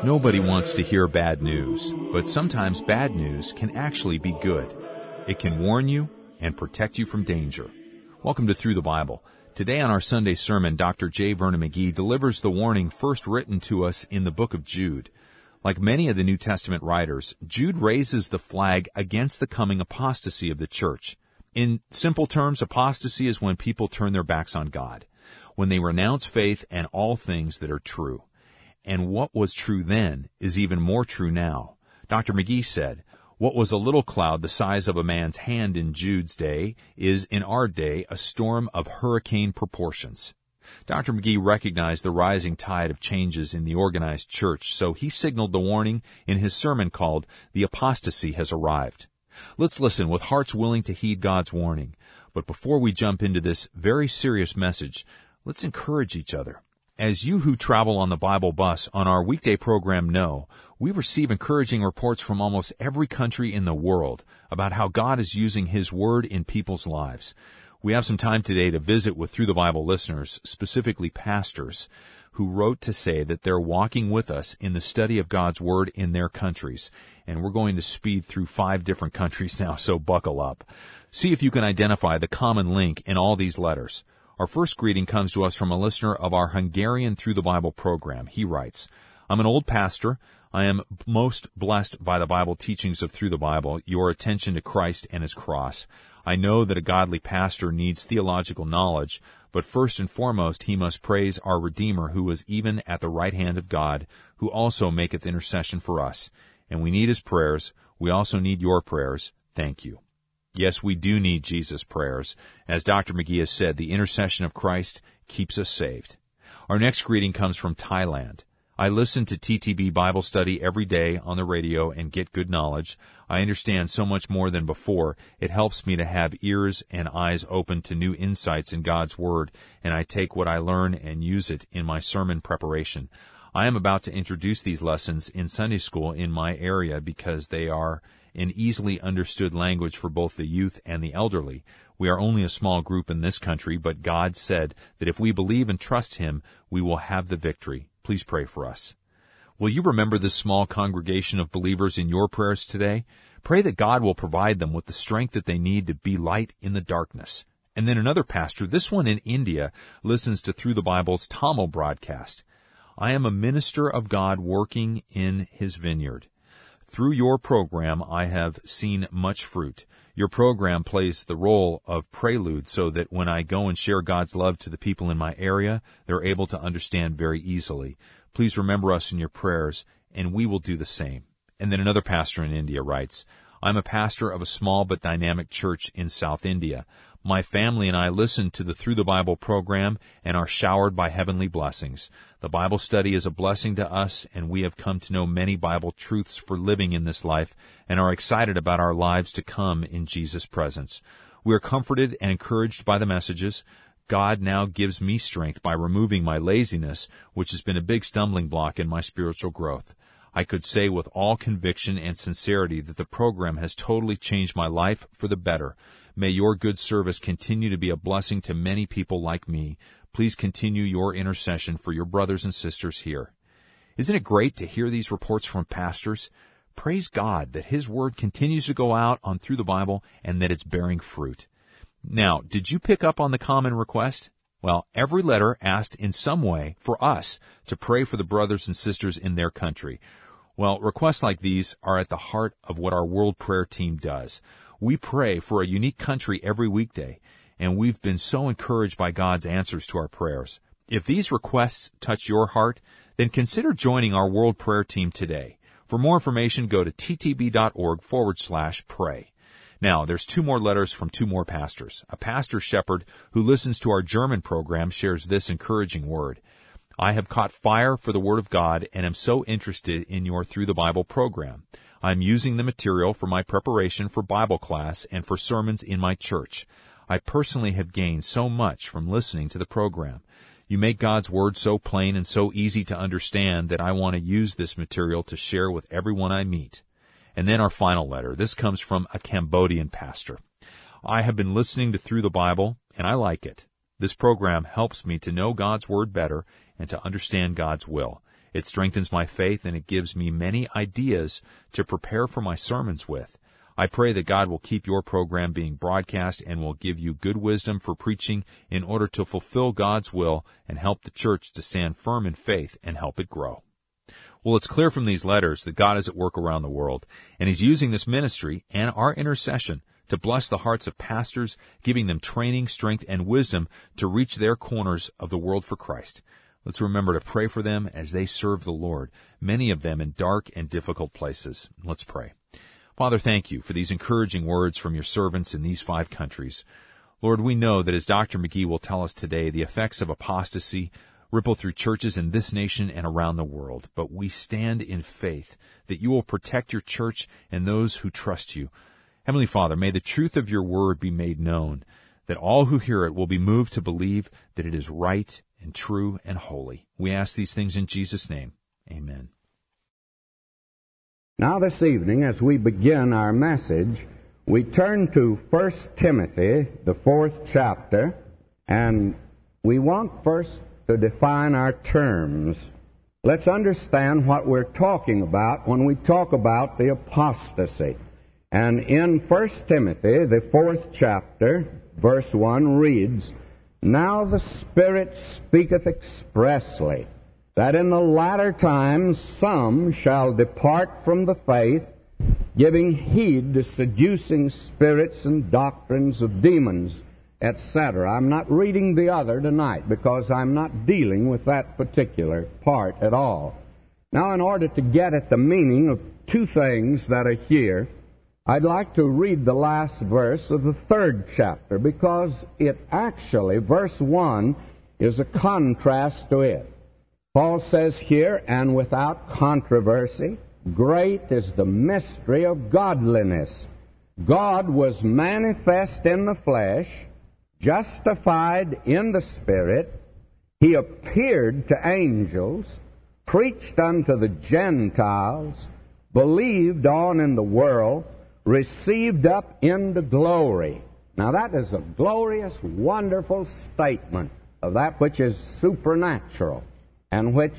Nobody wants to hear bad news, but sometimes bad news can actually be good. It can warn you and protect you from danger. Welcome to Through the Bible. Today on our Sunday sermon, Dr. J. Vernon McGee delivers the warning first written to us in the book of Jude. Like many of the New Testament writers, Jude raises the flag against the coming apostasy of the church. In simple terms, apostasy is when people turn their backs on God, when they renounce faith and all things that are true. And what was true then is even more true now. Dr. McGee said, "What was a little cloud the size of a man's hand in Jude's day is in our day a storm of hurricane proportions." Dr. McGee recognized the rising tide of changes in the organized church, so he signaled the warning in his sermon called "The Apostasy Has Arrived." Let's listen with hearts willing to heed God's warning. But before we jump into this very serious message, let's encourage each other. As you who travel on the Bible bus on our weekday program know, we receive encouraging reports from almost every country in the world about how God is using His Word in people's lives. We have some time today to visit with Through the Bible listeners, specifically pastors, who wrote to say that they're walking with us in the study of God's Word in their countries. And we're going to speed through 5 different countries now, so buckle up. See if you can identify the common link in all these letters. Our first greeting comes to us from a listener of our Hungarian Through the Bible program. He writes, "I'm an old pastor. I am most blessed by the Bible teachings of Through the Bible, your attention to Christ and His cross. I know that a godly pastor needs theological knowledge, but first and foremost he must praise our Redeemer, who is even at the right hand of God, who also maketh intercession for us. And we need His prayers. We also need your prayers. Thank you." Yes, we do need Jesus' prayers. As Dr. McGee has said, the intercession of Christ keeps us saved. Our next greeting comes from Thailand. "I listen to TTB Bible study every day on the radio and get good knowledge. I understand so much more than before. It helps me to have ears and eyes open to new insights in God's Word, and I take what I learn and use it in my sermon preparation. I am about to introduce these lessons in Sunday school in my area because they are an easily understood language for both the youth and the elderly. We are only a small group in this country, but God said that if we believe and trust Him, we will have the victory. Please pray for us." Will you remember this small congregation of believers in your prayers today? Pray that God will provide them with the strength that they need to be light in the darkness. And then another pastor, this one in India, listens to Through the Bible's Tamil broadcast. "I am a minister of God working in His vineyard. Through your program, I have seen much fruit. Your program plays the role of prelude so that when I go and share God's love to the people in my area, they're able to understand very easily. Please remember us in your prayers, and we will do the same." And then another pastor in India writes, "I'm a pastor of a small but dynamic church in South India. My family and I listen to the Through the Bible program and are showered by heavenly blessings. The Bible study is a blessing to us, and we have come to know many Bible truths for living in this life and are excited about our lives to come in Jesus' presence. We are comforted and encouraged by the messages. God now gives me strength by removing my laziness, which has been a big stumbling block in my spiritual growth. I could say with all conviction and sincerity that the program has totally changed my life for the better. May your good service continue to be a blessing to many people like me. Please continue your intercession for your brothers and sisters here." Isn't it great to hear these reports from pastors? Praise God that His Word continues to go out on Through the Bible and that it's bearing fruit. Now, did you pick up on the common request? Well, every letter asked in some way for us to pray for the brothers and sisters in their country. Well, requests like these are at the heart of what our World Prayer Team does. We pray for a unique country every weekday, and we've been so encouraged by God's answers to our prayers. If these requests touch your heart, then consider joining our World Prayer Team today. For more information, go to ttb.org/pray. Now, there's 2 more letters from 2 more pastors. A pastor shepherd who listens to our German program shares this encouraging word. "I have caught fire for the Word of God and am so interested in your Through the Bible program. I'm using the material for my preparation for Bible class and for sermons in my church. I personally have gained so much from listening to the program. You make God's Word so plain and so easy to understand that I want to use this material to share with everyone I meet." And then our final letter. This comes from a Cambodian pastor. "I have been listening to Through the Bible, and I like it. This program helps me to know God's Word better and to understand God's will. It strengthens my faith, and it gives me many ideas to prepare for my sermons with. I pray that God will keep your program being broadcast and will give you good wisdom for preaching in order to fulfill God's will and help the church to stand firm in faith and help it grow. Well, it's clear from these letters that God is at work around the world, and He's using this ministry and our intercession to bless the hearts of pastors, giving them training, strength, and wisdom to reach their corners of the world for Christ. Let's remember to pray for them as they serve the Lord, many of them in dark and difficult places. Let's pray. Father, thank you for these encouraging words from your servants in these 5 countries. Lord, we know that as Dr. McGee will tell us today, the effects of apostasy ripple through churches in this nation and around the world. But we stand in faith that you will protect your church and those who trust you. Heavenly Father, may the truth of your word be made known, that all who hear it will be moved to believe that it is right and true and holy. We ask these things in Jesus' name. Amen. Now this evening, as we begin our message, we turn to 1 Timothy, the 4th chapter, and we want first to define our terms. Let's understand what we're talking about when we talk about the apostasy. And in 1 Timothy, the 4th chapter, verse 1 reads, "Now the Spirit speaketh expressly, that in the latter times some shall depart from the faith, giving heed to seducing spirits and doctrines of demons," etc. I'm not reading the other tonight because I'm not dealing with that particular part at all. Now, in order to get at the meaning of 2 things that are here, I'd like to read the last verse of the 3rd chapter because it actually, verse 1, is a contrast to it. Paul says here, "And without controversy, great is the mystery of godliness. God was manifest in the flesh, justified in the Spirit. He appeared to angels, preached unto the Gentiles, believed on in the world, received up into glory." Now that is a glorious, wonderful statement of that which is supernatural, and which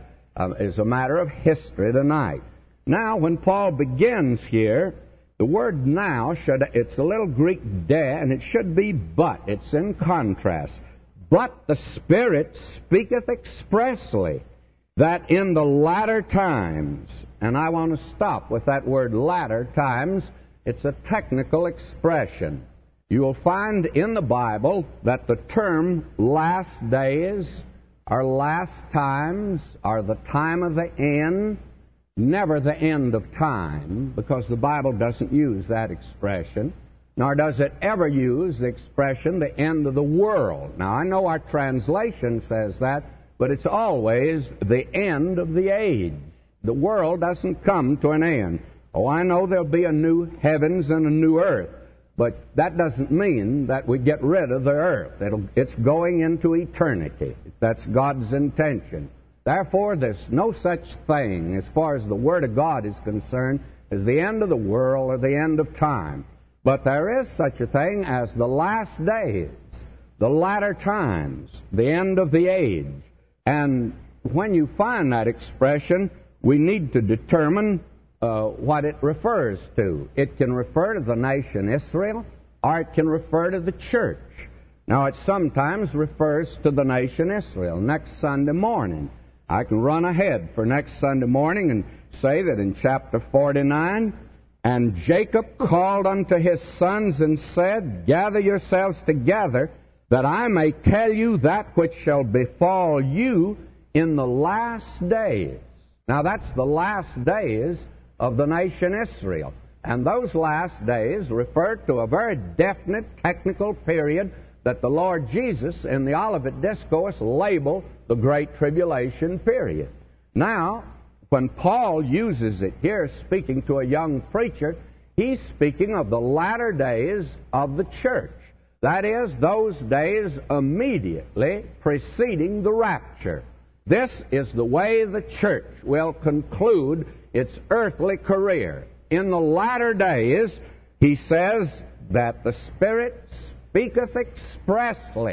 is a matter of history tonight. Now, when Paul begins here, the word "now" it's a little Greek "de," and it should be "but." It's in contrast. "But the Spirit speaketh expressly, that in the latter times," and I want to stop with that word "latter times." It's a technical expression. You will find in the Bible that the term "last days" our last times are the time of the end, never the end of time, because the Bible doesn't use that expression, nor does it ever use the expression "the end of the world." Now, I know our translation says that, but it's always the end of the age. The world doesn't come to an end. Oh, I know there'll be a new heavens and a new earth, but that doesn't mean that we get rid of the earth. It's going into eternity. That's God's intention. Therefore, there's no such thing, as far as the Word of God is concerned, as the end of the world or the end of time. But there is such a thing as the last days, the latter times, the end of the age. And when you find that expression, we need to determine what it refers to. It can refer to the nation Israel, or it can refer to the church. Now, it sometimes refers to the nation Israel. Next Sunday morning, I can run ahead for next Sunday morning and say that in chapter 49, "And Jacob called unto his sons and said, Gather yourselves together, that I may tell you that which shall befall you in the last days." Now, that's the last days of the nation Israel. And those last days refer to a very definite technical period that the Lord Jesus in the Olivet Discourse labeled the Great Tribulation period. Now, when Paul uses it here, speaking to a young preacher, he's speaking of the latter days of the church. That is, those days immediately preceding the rapture. This is the way the church will conclude its earthly career. In the latter days, he says that the Spirit speaketh expressly.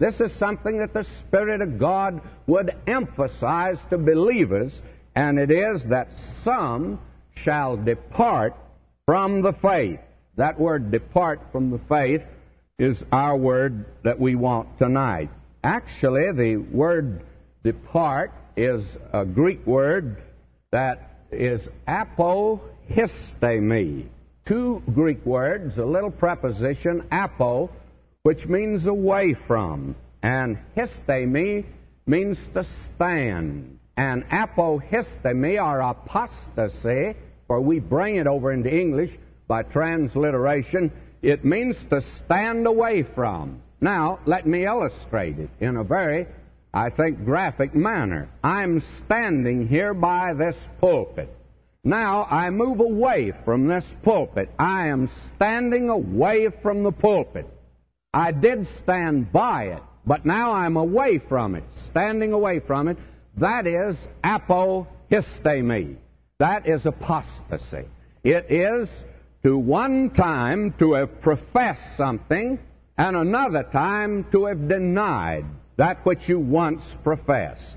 This is something that the Spirit of God would emphasize to believers, and it is that some shall depart from the faith. That word depart from the faith is our word that we want tonight. Actually, the word depart is a Greek word that is apohistemi. Two Greek words, a little preposition, apo, which means away from, and histemi means to stand. And apohistemi, or apostasy, for we bring it over into English by transliteration, it means to stand away from. Now, let me illustrate it in a very, I think, graphic manner. I'm standing here by this pulpit. Now I move away from this pulpit. I am standing away from the pulpit. I did stand by it, but now I'm away from it, standing away from it. That is apohistemi. That is apostasy. It is to one time to have professed something and another time to have denied that which you once professed.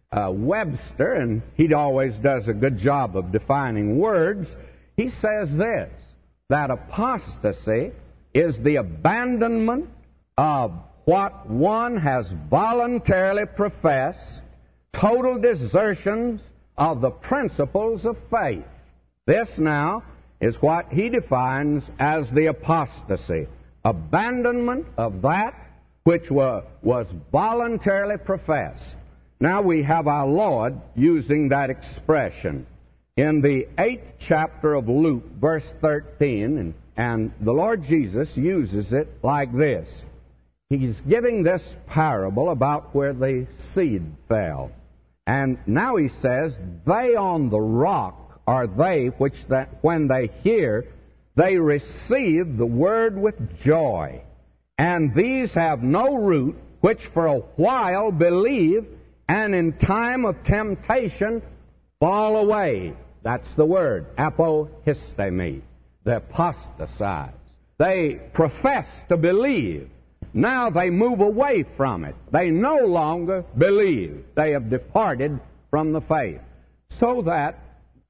Webster, and he always does a good job of defining words, he says this, that apostasy is the abandonment of what one has voluntarily professed, total desertions of the principles of faith. This now is what he defines as the apostasy. Abandonment of that which was voluntarily professed. Now we have our Lord using that expression. In the 8th chapter of Luke, verse 13, and the Lord Jesus uses it like this. He's giving this parable about where the seed fell. And now he says, they on the rock are they which that when they hear, they receive the word with joy. And these have no root, which for a while believe, and in time of temptation fall away. That's the word, apohistemi. They apostatize. They profess to believe. Now they move away from it. They no longer believe. They have departed from the faith. So that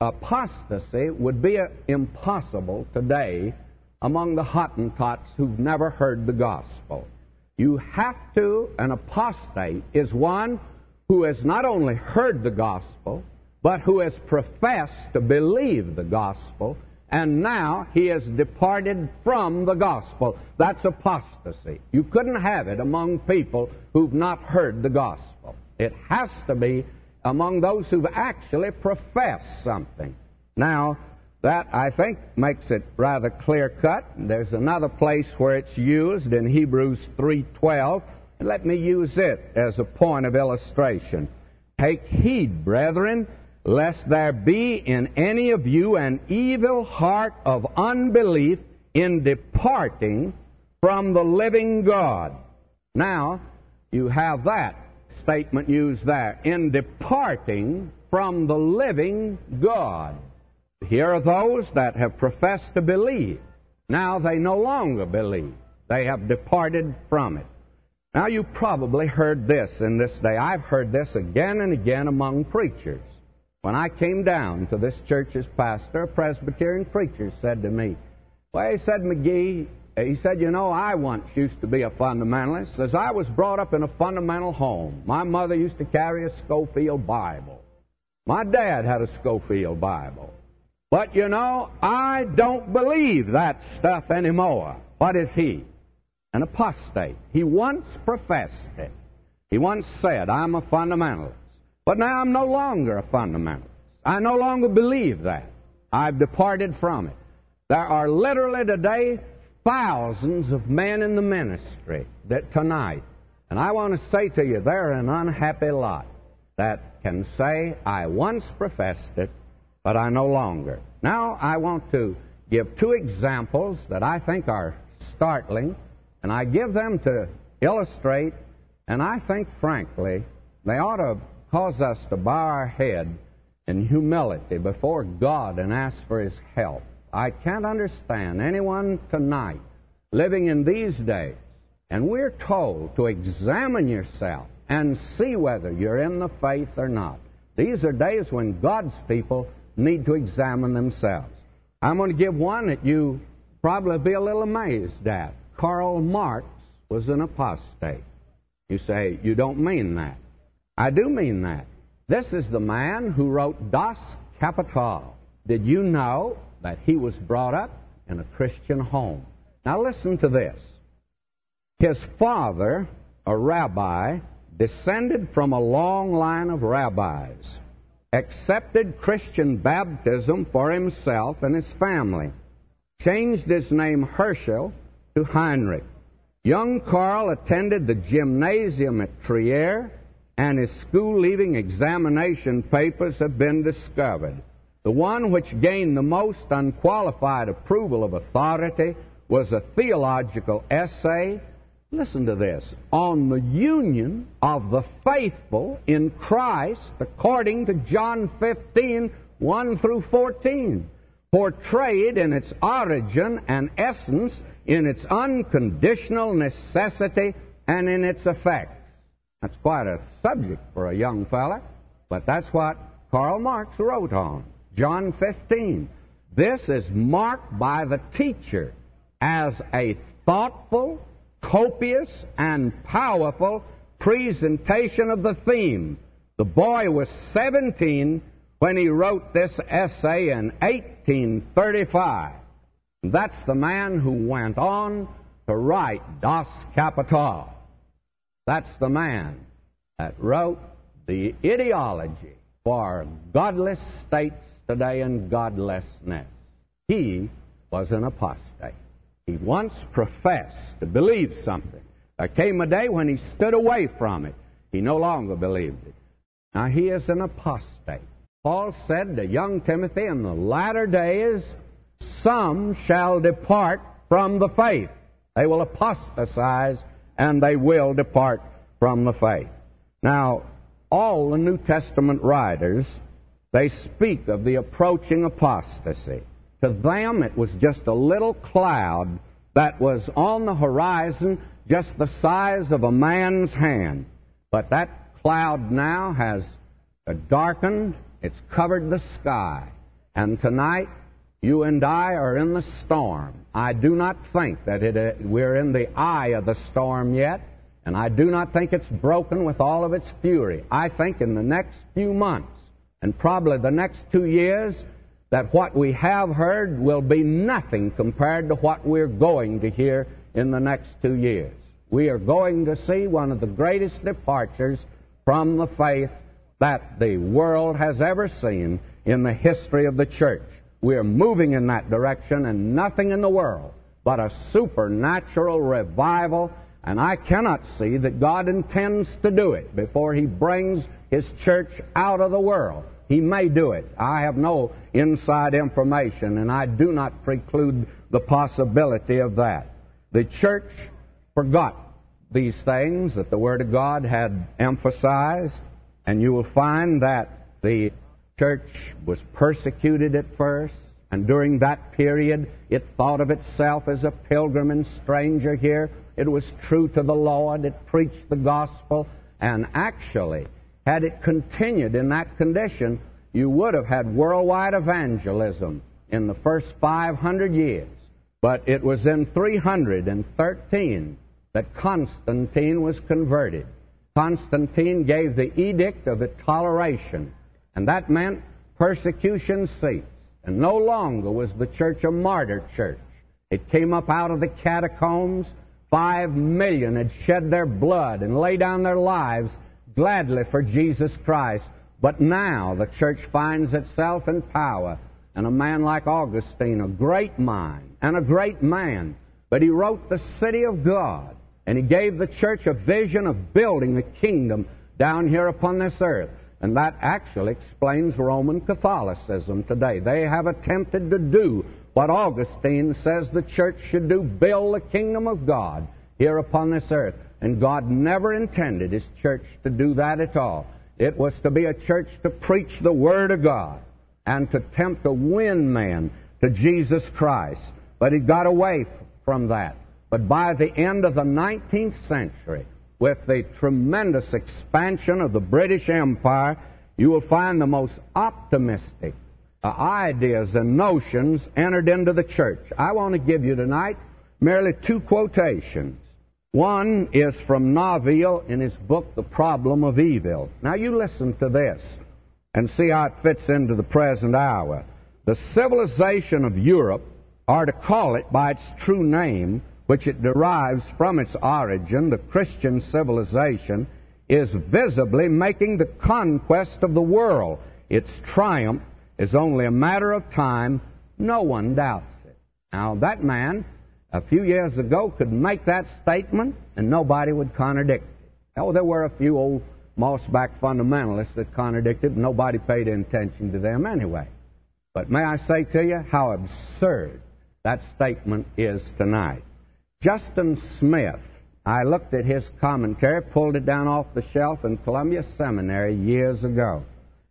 apostasy would be impossible today among the Hottentots who've never heard the gospel. You have to, an apostate is one who has not only heard the gospel, but who has professed to believe the gospel, and now he has departed from the gospel. That's apostasy. You couldn't have it among people who've not heard the gospel. It has to be among those who've actually professed something. Now, that, I think, makes it rather clear-cut. There's another place where it's used in Hebrews 3:12. Let me use it as a point of illustration. Take heed, brethren, lest there be in any of you an evil heart of unbelief in departing from the living God. Now, you have that statement used there, in departing from the living God. Here are those that have professed to believe. Now they no longer believe. They have departed from it. Now you probably heard this in this day. I've heard this again and again among preachers. When I came down to this church as pastor, a Presbyterian preacher said to me, well, he said, McGee, he said, you know, I once used to be a fundamentalist. Says, I was brought up in a fundamental home. My mother used to carry a Scofield Bible. My dad had a Scofield Bible. But, you know, I don't believe that stuff anymore. What is he? An apostate. He once professed it. He once said, I'm a fundamentalist. But now I'm no longer a fundamentalist. I no longer believe that. I've departed from it. There are literally today thousands of men in the ministry that tonight, and I want to say to you, they're an unhappy lot that can say, I once professed it, but I no longer. Now I want to give two examples that I think are startling, and I give them to illustrate, and I think, frankly, they ought to cause us to bow our head in humility before God and ask for His help. I can't understand anyone tonight living in these days And we're told to examine yourself and see whether you're in the faith or not. These are days when God's people need to examine themselves. I'm going to give one that you probably be a little amazed at. Karl Marx was an apostate. You say, you don't mean that. I do mean that. This is the man who wrote Das Kapital. Did you know that he was brought up in a Christian home? Now listen to this. His father, a rabbi, descended from a long line of rabbis, accepted Christian baptism for himself and his family, changed his name Herschel to Heinrich. Young Karl attended the gymnasium at Trier, and his school-leaving examination papers have been discovered. The one which gained the most unqualified approval of authority was a theological essay, listen to this, on the union of the faithful in Christ according to John 15, 1 through 14, portrayed in its origin and essence, in its unconditional necessity, and in its effects. That's quite a subject for a young fella, but that's what Karl Marx wrote on. John 15. This is marked by the teacher as a thoughtful, copious, and powerful presentation of the theme. The boy was 17 when he wrote this essay in 1835. That's the man who went on to write Das Kapital. That's the man that wrote the ideology for godless states today and godlessness. He was an apostate. He once professed to believe something. There came a day when he stood away from it. He no longer believed it. Now he is an apostate. Paul said to young Timothy, in the latter days, some shall depart from the faith. They will apostatize, and they will depart from the faith. Now, all the New Testament writers, they speak of the approaching apostasy. To them, it was just a little cloud that was on the horizon, just the size of a man's hand. But that cloud now has darkened, it's covered the sky. And tonight, you and I are in the storm. I do not think that we're in the eye of the storm yet, and I do not think it's broken with all of its fury. I think in the next few months, and probably the next 2 years, that what we have heard will be nothing compared to what we're going to hear in the next 2 years. We are going to see one of the greatest departures from the faith that the world has ever seen in the history of the church. We are moving in that direction, and nothing in the world but a supernatural revival, and I cannot see that God intends to do it before He brings His church out of the world. He may do it. I have no inside information, and I do not preclude the possibility of that. The church forgot these things that the Word of God had emphasized, and you will find that the church was persecuted at first, and during that period it thought of itself as a pilgrim and stranger here. It was true to the Lord. It preached the gospel, and actually, had it continued in that condition, you would have had worldwide evangelism in the first 500 years. But it was in 313 that Constantine was converted. Constantine gave the Edict of Toleration, and that meant persecution ceased. And no longer was the church a martyr church. It came up out of the catacombs. 5 million had shed their blood and laid down their lives gladly for Jesus Christ. But now the church finds itself in power. And a man like Augustine, a great mind and a great man, but he wrote the city of God, and he gave the church a vision of building the kingdom down here upon this earth. And that actually explains Roman Catholicism today. They have attempted to do what Augustine says the church should do, build the kingdom of God here upon this earth. And God never intended His church to do that at all. It was to be a church to preach the Word of God and to attempt to win man to Jesus Christ. But He got away from that. But by the end of the 19th century, with the tremendous expansion of the British Empire, you will find the most optimistic ideas and notions entered into the church. I want to give you tonight merely two quotations. One is from Noville in his book, The Problem of Evil. Now you listen to this and see how it fits into the present hour. The civilization of Europe, or to call it by its true name, which it derives from its origin, the Christian civilization, is visibly making the conquest of the world. Its triumph is only a matter of time. No one doubts it. Now, that man, a few years ago, could make that statement, and nobody would contradict it. Oh, there were a few old mossback fundamentalists that contradicted. Nobody paid attention to them anyway. But may I say to you how absurd that statement is tonight. Justin Smith, I looked at his commentary, pulled it down off the shelf in Columbia Seminary years ago.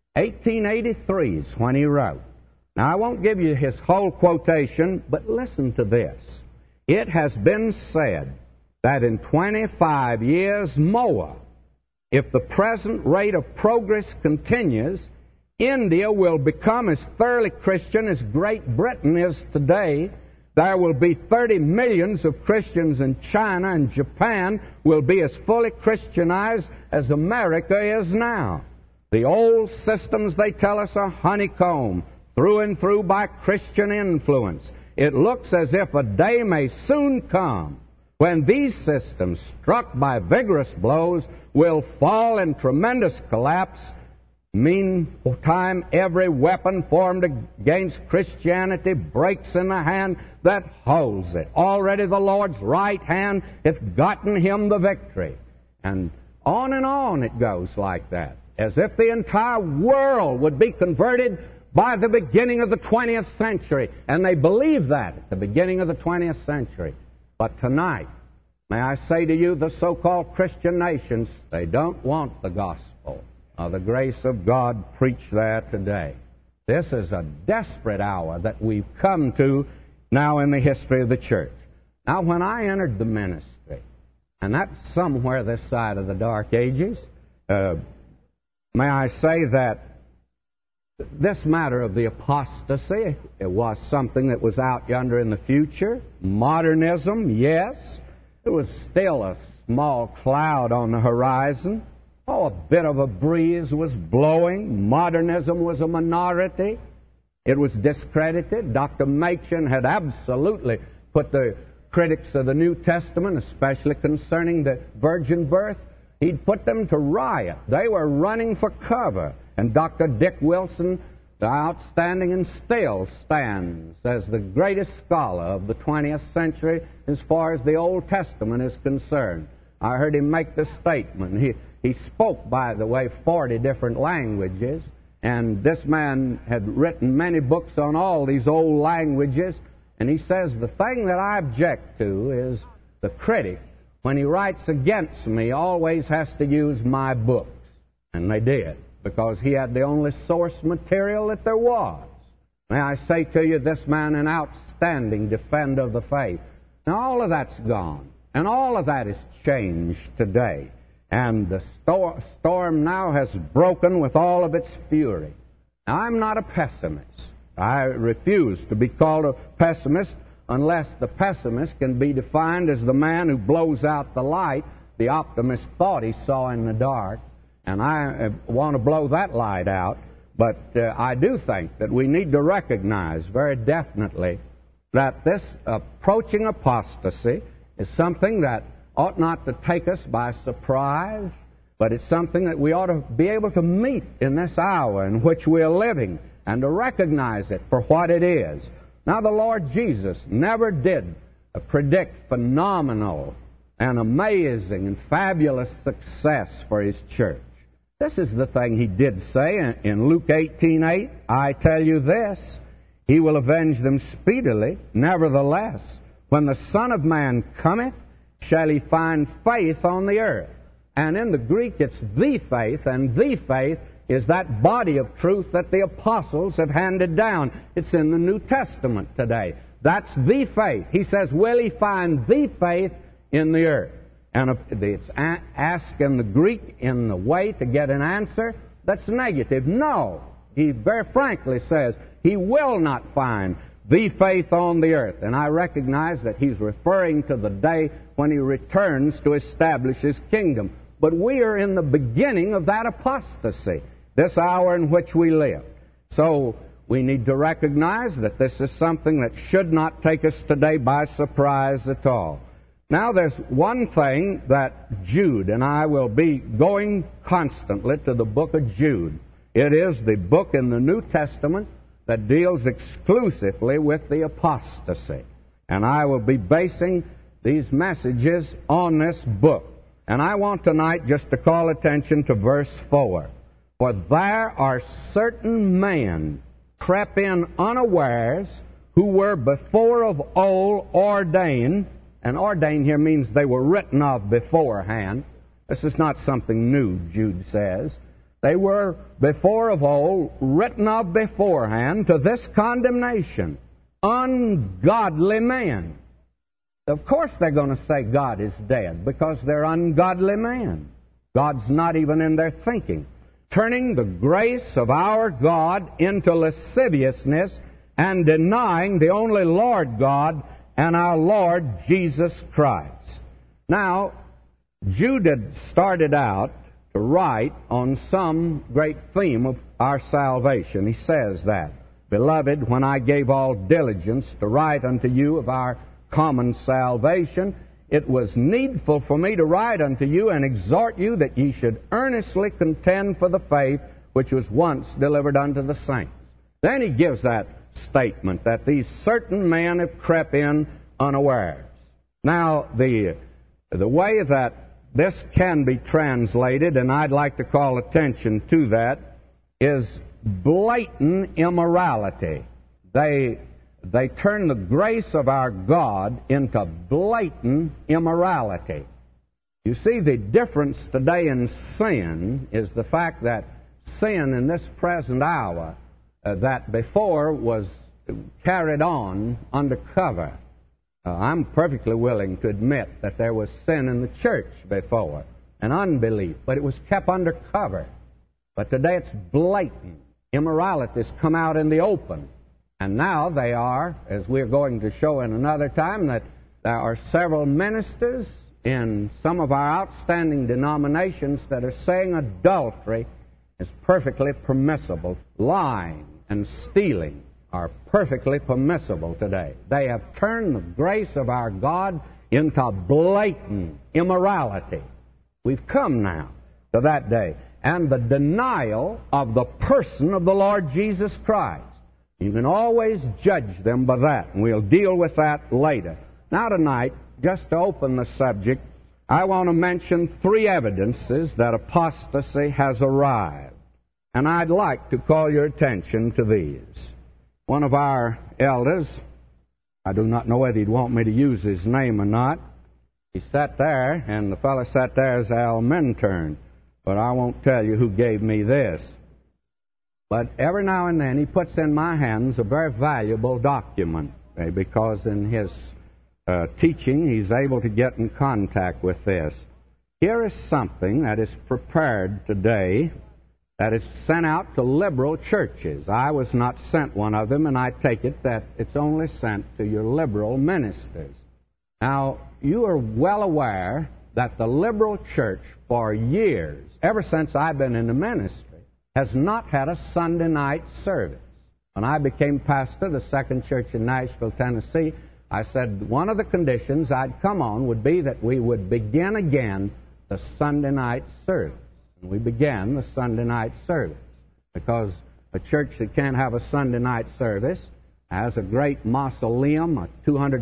1883 is when he wrote. Now, I won't give you his whole quotation, but listen to this. It has been said that in 25 years more, if the present rate of progress continues, India will become as thoroughly Christian as Great Britain is today. There will be 30 millions of Christians in China, and Japan will be as fully Christianized as America is now. The old systems, they tell us, are honeycombed through and through by Christian influence. It looks as if a day may soon come when these systems, struck by vigorous blows, will fall in tremendous collapse. Meantime, every weapon formed against Christianity breaks in the hand that holds it. Already the Lord's right hand hath gotten him the victory. And on it goes like that, as if the entire world would be converted by the beginning of the 20th century. And they believe that at the beginning of the 20th century. But tonight, may I say to you, the so-called Christian nations, they don't want the gospel of the grace of God preached there today. This is a desperate hour that we've come to now in the history of the church. Now, when I entered the ministry, and that's somewhere this side of the Dark Ages, may I say that this matter of the apostasy, it was something that was out yonder in the future. Modernism, yes, it was still a small cloud on the horizon. Oh, a bit of a breeze was blowing. Modernism was a minority. It was discredited. Dr. Machen had absolutely put the critics of the New Testament, especially concerning the virgin birth, he'd put them to riot. They were running for cover. And Dr. Dick Wilson, the outstanding and still stands as the greatest scholar of the 20th century as far as the Old Testament is concerned. I heard him make this statement. He spoke, by the way, 40 different languages, and this man had written many books on all these old languages, and he says, the thing that I object to is the critic, when he writes against me, always has to use my books. And they did, because he had the only source material that there was. May I say to you, this man, an outstanding defender of the faith. Now, all of that's gone, and all of that is changed today. And the storm now has broken with all of its fury. Now, I'm not a pessimist. I refuse to be called a pessimist unless the pessimist can be defined as the man who blows out the light the optimist thought he saw in the dark. And I want to blow that light out. But I do think that we need to recognize very definitely that this approaching apostasy is something that ought not to take us by surprise, but it's something that we ought to be able to meet in this hour in which we are living and to recognize it for what it is. Now, the Lord Jesus never did predict phenomenal and amazing and fabulous success for His church. This is the thing He did say in Luke 18:8, I tell you this, He will avenge them speedily. Nevertheless, when the Son of Man cometh, shall He find faith on the earth. And in the Greek, it's the faith, and the faith is that body of truth that the apostles have handed down. It's in the New Testament today. That's the faith. He says, will he find the faith in the earth? And if it's asked in the Greek in the way to get an answer that's negative. No. He very frankly says he will not find the faith on the earth. And I recognize that he's referring to the day when he returns to establish his kingdom. But we are in the beginning of that apostasy, this hour in which we live. So we need to recognize that this is something that should not take us today by surprise at all. Now there's one thing that Jude, and I will be going constantly to the book of Jude. It is the book in the New Testament that deals exclusively with the apostasy. And I will be basing these messages on this book. And I want tonight just to call attention to verse 4. For there are certain men crept in unawares who were before of old ordained. And ordained here means they were written of beforehand. This is not something new, Jude says. They were before of old written of beforehand to this condemnation. Ungodly men. Of course they're going to say God is dead because they're ungodly men. God's not even in their thinking. Turning the grace of our God into lasciviousness and denying the only Lord God and our Lord Jesus Christ. Now, Jude had started out to write on some great theme of our salvation. He says that, Beloved, when I gave all diligence to write unto you of our common salvation, it was needful for me to write unto you and exhort you that ye should earnestly contend for the faith which was once delivered unto the saints. Then he gives that statement that these certain men have crept in unawares. Now, the way that this can be translated, and I'd like to call attention to that, is blatant immorality. They turn the grace of our God into blatant immorality. You see, the difference today in sin is the fact that sin in this present hour that before was carried on under cover. I'm perfectly willing to admit that there was sin in the church before, and unbelief, but it was kept under cover. But today it's blatant. Immoralities come out in the open. And now they are, as we're going to show in another time, that there are several ministers in some of our outstanding denominations that are saying adultery is perfectly permissible. Lying and stealing are perfectly permissible today. They have turned the grace of our God into blatant immorality. We've come now to that day. And the denial of the person of the Lord Jesus Christ. You can always judge them by that, and we'll deal with that later. Now tonight, just to open the subject, I want to mention 3 evidences that apostasy has arrived. And I'd like to call your attention to these. One of our elders, I do not know whether he'd want me to use his name or not, he sat there, and the fellow sat there as Al Minturn, but I won't tell you who gave me this. But every now and then he puts in my hands a very valuable document, because in his teaching he's able to get in contact with this. Here is something that is prepared today that is sent out to liberal churches. I was not sent one of them, and I take it that it's only sent to your liberal ministers. Now, you are well aware that the liberal church for years, ever since I've been in the ministry, has not had a Sunday night service. When I became pastor of the Second Church in Nashville, Tennessee, I said one of the conditions I'd come on would be that we would begin again the Sunday night service. And we began the Sunday night service because a church that can't have a Sunday night service has a great mausoleum, a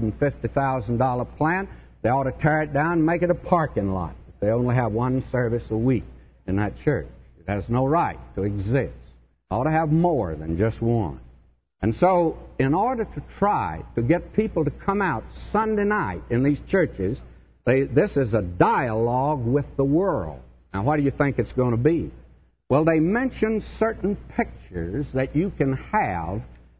$250,000 plant. They ought to tear it down and make it a parking lot if they only have one service a week in that church. It has no right to exist. It ought to have more than just one. And so, in order to try to get people to come out Sunday night in these churches, this is a dialogue with the world. Now, what do you think it's going to be? Well, they mention certain pictures that you can have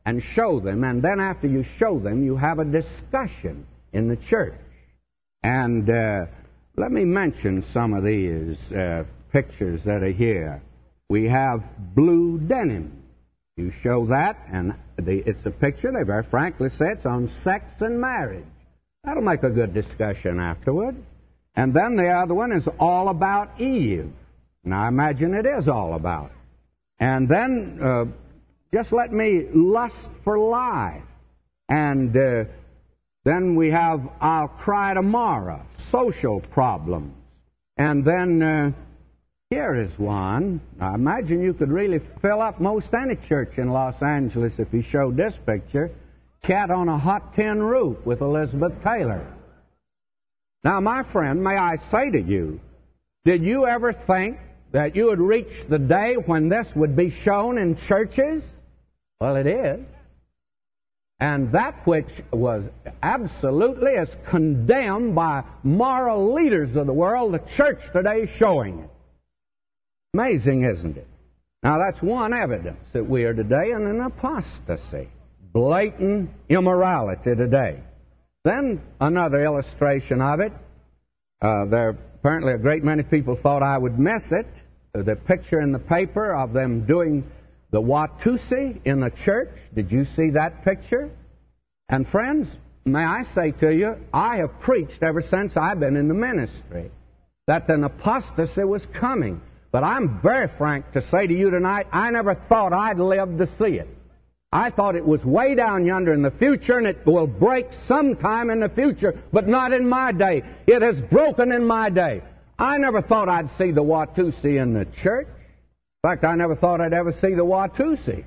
and show them, and then after you show them, you have a discussion in the church. And let me mention some of these pictures that are here. We have blue denim. You show that, and it's a picture, they very frankly say it's on sex and marriage. That'll make a good discussion afterward. And then the other one is all about Eve. Now, I imagine it is all about. And then, just let me lust for life. And then we have I'll cry tomorrow, social problems. And then here is one. I imagine you could really fill up most any church in Los Angeles if you showed this picture. Cat on a hot tin roof with Elizabeth Taylor. Now, my friend, may I say to you, did you ever think that you would reach the day when this would be shown in churches? Well, it is. And that which was absolutely as condemned by moral leaders of the world, the church today is showing it. Amazing, isn't it? Now, that's one evidence that we are today in an apostasy. Blatant immorality today. Then another illustration of it. Apparently a great many people thought I would miss it. The picture in the paper of them doing the Watusi in the church. Did you see that picture? And friends, may I say to you, I have preached ever since I've been in the ministry that an apostasy was coming. But I'm very frank to say to you tonight, I never thought I'd live to see it. I thought it was way down yonder in the future, and it will break sometime in the future, but not in my day. It has broken in my day. I never thought I'd see the Watusi in the church. In fact, I never thought I'd ever see the Watusi.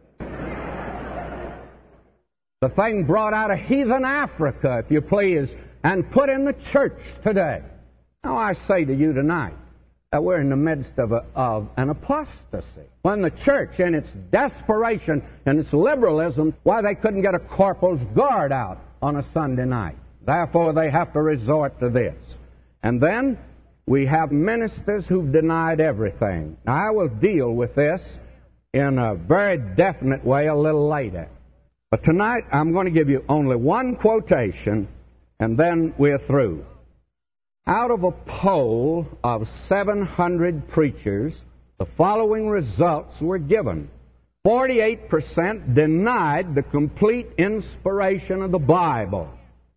The thing brought out of heathen Africa, if you please, and put in the church today. Now, I say to you tonight that we're in the midst of an apostasy. When the church, in its desperation and its liberalism, why they couldn't get a corporal's guard out on a Sunday night. Therefore, they have to resort to this. And then we have ministers who've denied everything. Now, I will deal with this in a very definite way a little later. But tonight, I'm going to give you only one quotation, and then we're through. Out of a poll of 700 preachers, the following results were given. 48% denied the complete inspiration of the Bible.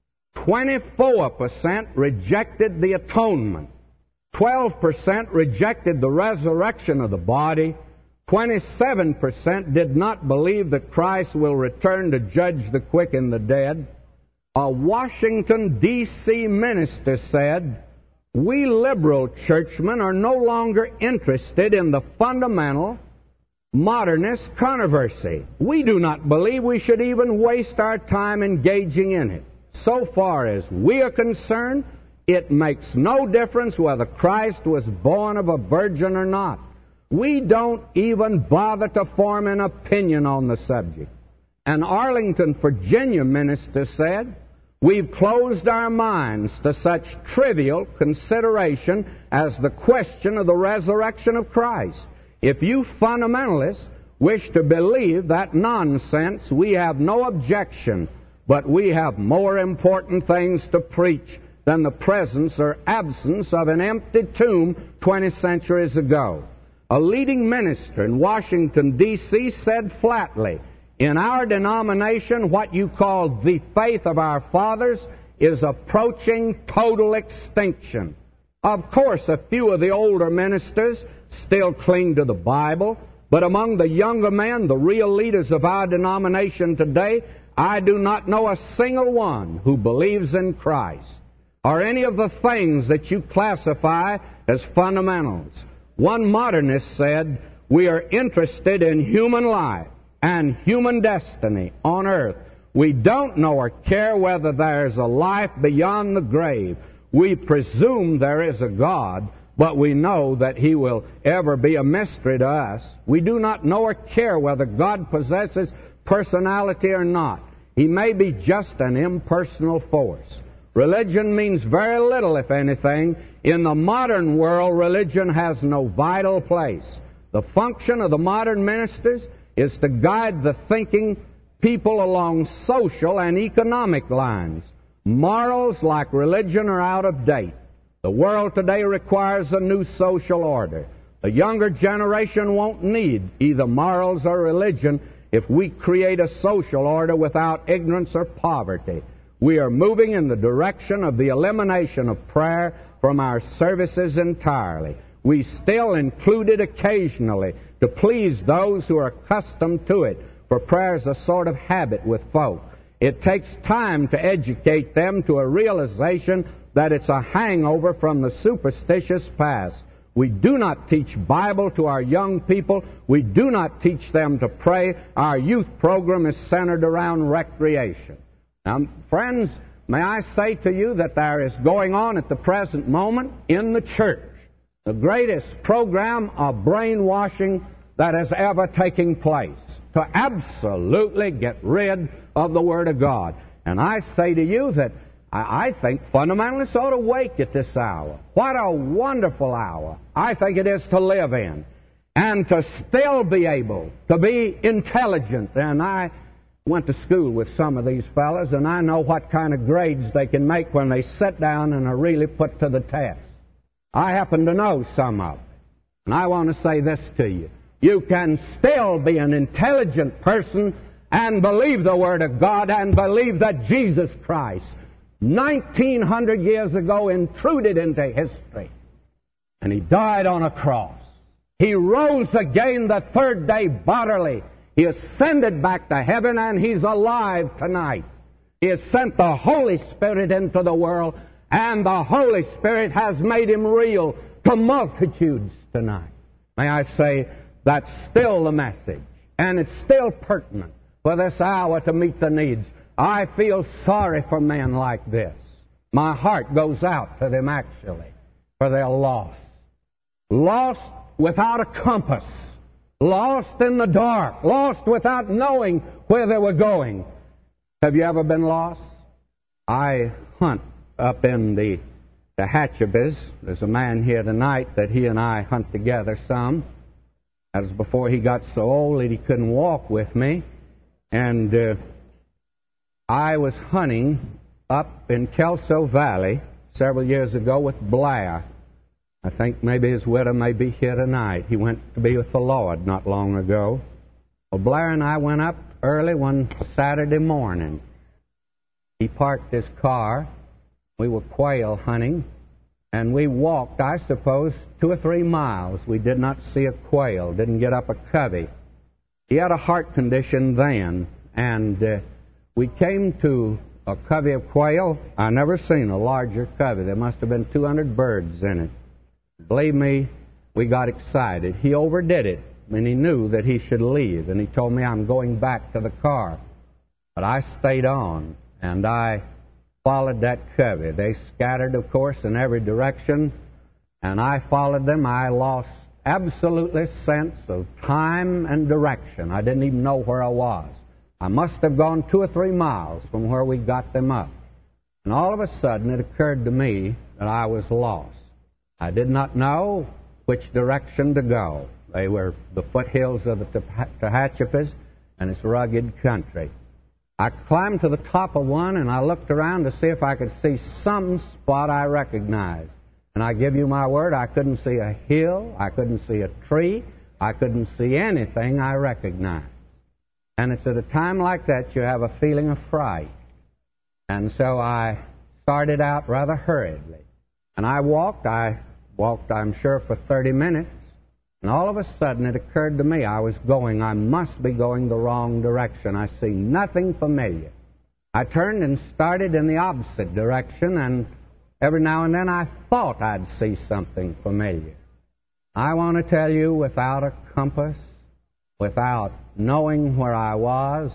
24% rejected the atonement. 12% rejected the resurrection of the body. 27% did not believe that Christ will return to judge the quick and the dead. A Washington, D.C. minister said, "We liberal churchmen are no longer interested in the fundamental modernist controversy. We do not believe we should even waste our time engaging in it. So far as we are concerned, it makes no difference whether Christ was born of a virgin or not. We don't even bother to form an opinion on the subject." An Arlington, Virginia minister said, "We've closed our minds to such trivial consideration as the question of the resurrection of Christ. If you fundamentalists wish to believe that nonsense, we have no objection, but we have more important things to preach than the presence or absence of an empty tomb 20 centuries ago." A leading minister in Washington, D.C. said flatly, "In our denomination, what you call the faith of our fathers is approaching total extinction." Of course, a few of the older ministers still cling to the Bible, but among the younger men, the real leaders of our denomination today, I do not know a single one who believes in Christ or any of the things that you classify as fundamentals. One modernist said, "We are interested in human life and human destiny on earth. We don't know or care whether there's a life beyond the grave. We presume there is a God, but we know that He will ever be a mystery to us. We do not know or care whether God possesses personality or not. He may be just an impersonal force. Religion means very little, if anything. In the modern world, religion has no vital place. The function of the modern ministers is to guide the thinking people along social and economic lines. Morals, like religion, are out of date. The world today requires a new social order. The younger generation won't need either morals or religion if we create a social order without ignorance or poverty. We are moving in the direction of the elimination of prayer from our services entirely. We still include it occasionally to please those who are accustomed to it, for prayer is a sort of habit with folk. It takes time to educate them to a realization that it's a hangover from the superstitious past. We do not teach Bible to our young people. We do not teach them to pray. Our youth program is centered around recreation. Now, friends, may I say to you that there is going on at the present moment in the church the greatest program of brainwashing that has ever taken place to absolutely get rid of the Word of God. And I say to you that I think fundamentalists ought to wake at this hour. What a wonderful hour I think it is to live in, and to still be able to be intelligent. And I went to school with some of these fellas, and I know what kind of grades they can make when they sit down and are really put to the test. I happen to know some of them. And I want to say this to you. You can still be an intelligent person and believe the Word of God and believe that Jesus Christ, 1900 years ago, intruded into history. And He died on a cross. He rose again the third day bodily. He ascended back to heaven, and He's alive tonight. He has sent the Holy Spirit into the world, and the Holy Spirit has made Him real to multitudes tonight. May I say, that's still the message, and it's still pertinent for this hour to meet the needs. I feel sorry for men like this. My heart goes out to them, actually, for they're lost. Lost without a compass. Lost in the dark. Lost without knowing where they were going. Have you ever been lost? I hunt up in the Tehachapi's. There's a man here tonight that he and I hunt together some. That was before he got so old that he couldn't walk with me. And I was hunting up in Kelso Valley several years ago with Blair. I think maybe his widow may be here tonight. He went to be with the Lord not long ago. Well, Blair and I went up early one Saturday morning. He parked his car. We were quail hunting. And we walked, I suppose, 2 or 3 miles. We did not see a quail, didn't get up a covey. He had a heart condition then, and we came to a covey of quail. I never seen a larger covey. There must have been 200 birds in it. Believe me, we got excited. He overdid it, and he knew that he should leave, and he told me, I'm going back to the car. But I stayed on, and I followed that covey. They scattered, of course, in every direction, and I followed them. I lost absolutely sense of time and direction. I didn't even know where I was. I must have gone 2 or 3 miles from where we got them up. And all of a sudden it occurred to me that I was lost. I did not know which direction to go. They were the foothills of the Tehachapi's and its rugged country. I climbed to the top of one, and I looked around to see if I could see some spot I recognized. And I give you my word, I couldn't see a hill, I couldn't see a tree, I couldn't see anything I recognized. And it's at a time like that you have a feeling of fright. And so I started out rather hurriedly. And I walked, I'm sure, for 30 minutes. And all of a sudden it occurred to me I must be going the wrong direction. I see nothing familiar. I turned and started in the opposite direction, and every now and then I thought I'd see something familiar. I want to tell you, without a compass, without knowing where I was,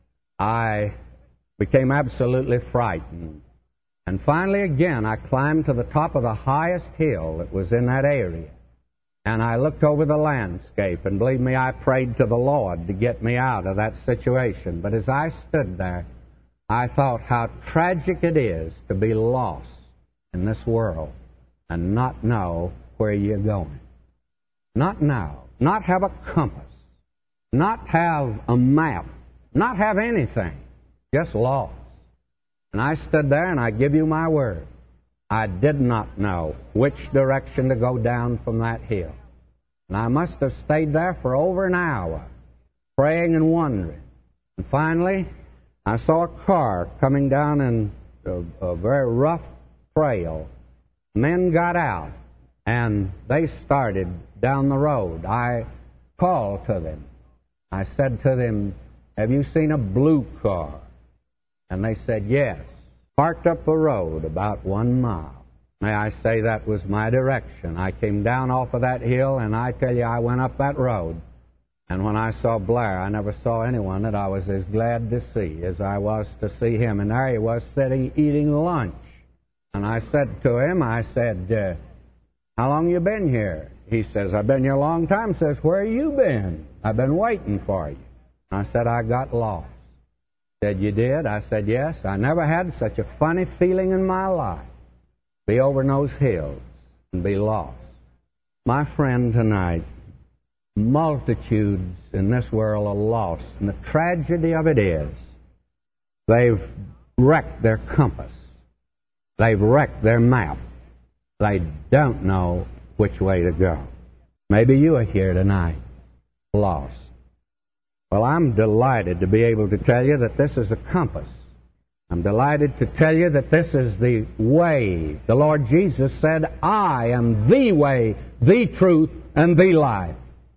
I became absolutely frightened. And finally, again, I climbed to the top of the highest hill that was in that area. And I looked over the landscape, and believe me, I prayed to the Lord to get me out of that situation. But as I stood there, I thought how tragic it is to be lost in this world and not know where you're going. Not know, not have a compass, not have a map not have anything, just lost. And I stood there, and I give you my word, I did not know which direction to go down from that hill. And I must have stayed there for over an hour, praying and wondering. And finally, I saw a car coming down in a very rough trail. Men got out, and they started down the road. I called to them. I said to them, "Have you seen a blue car?" And they said, "Yes." Parked up the road about 1 mile. May I say that was my direction. I came down off of that hill, and I tell you, I went up that road. And when I saw Blair, I never saw anyone that I was as glad to see as I was to see him. And there he was sitting, eating lunch. And I said to him, I said, "How long you been here?" He says, "I've been here a long time." Says, "Where you been?" "I've been waiting for you." I said, "I got lost." Said, "You did?" I said, "Yes. I never had such a funny feeling in my life. Be over in those hills and be lost." My friend, tonight, multitudes in this world are lost. And the tragedy of it is, they've wrecked their compass. They've wrecked their map. They don't know which way to go. Maybe you are here tonight, lost. Well, I'm delighted to be able to tell you that this is a compass. I'm delighted to tell you that this is the way. The Lord Jesus said, "I am the way, the truth, and the life."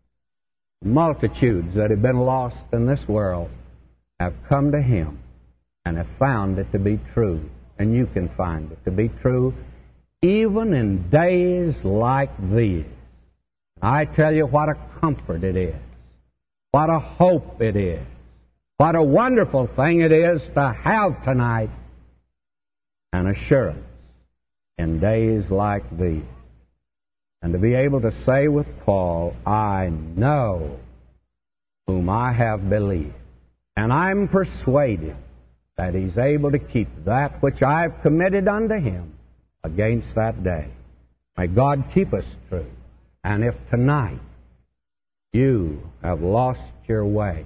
Multitudes that have been lost in this world have come to Him and have found it to be true. And you can find it to be true even in days like these. I tell you what a comfort it is. What a hope it is. What a wonderful thing it is to have tonight an assurance in days like these. And to be able to say with Paul, "I know whom I have believed, and I'm persuaded that He's able to keep that which I've committed unto Him against that day." May God keep us true. And if tonight you have lost your way,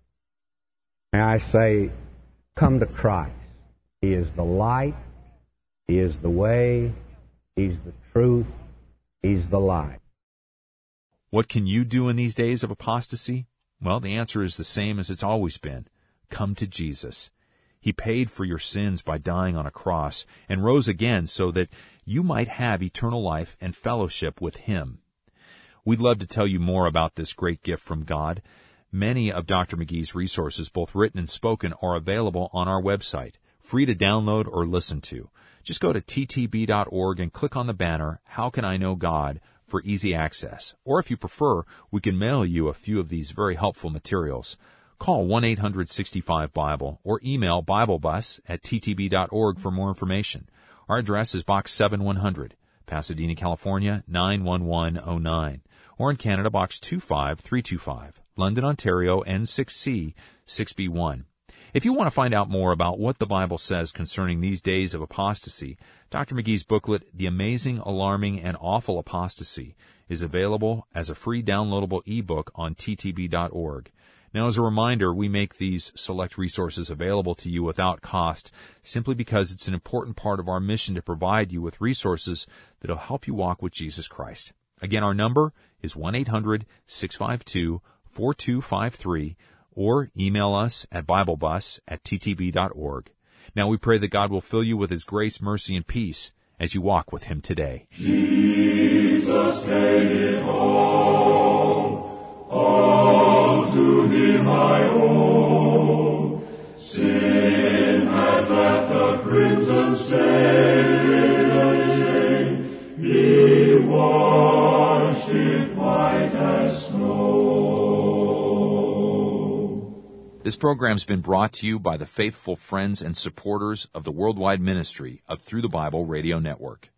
may I say, come to Christ. He is the light. He is the way. He's the truth. He's the light. What can you do in these days of apostasy? Well, the answer is the same as it's always been. Come to Jesus. He paid for your sins by dying on a cross and rose again so that you might have eternal life and fellowship with Him. We'd love to tell you more about this great gift from God. Many of Dr. McGee's resources, both written and spoken, are available on our website, free to download or listen to. Just go to ttb.org and click on the banner, "How Can I Know God?" for easy access. Or if you prefer, we can mail you a few of these very helpful materials. Call 1-800-65-BIBLE or email BibleBus@ttb.org for more information. Our address is Box 7100, Pasadena, California, 91109. Or in Canada, Box 25325, London, Ontario, N6C 6B1. If you want to find out more about what the Bible says concerning these days of apostasy, Dr. McGee's booklet, The Amazing, Alarming, and Awful Apostasy, is available as a free downloadable ebook on ttb.org. Now, as a reminder, we make these select resources available to you without cost, simply because it's an important part of our mission to provide you with resources that will help you walk with Jesus Christ. Again, our number is 1-800-652-4253, or email us at BibleBus@ttb.org. Now we pray that God will fill you with His grace, mercy, and peace as you walk with Him today. Jesus made it all to Him I owe. Sin had left a crimson stain, He washed it white as snow. This program's been brought to you by the faithful friends and supporters of the worldwide ministry of Through the Bible Radio Network.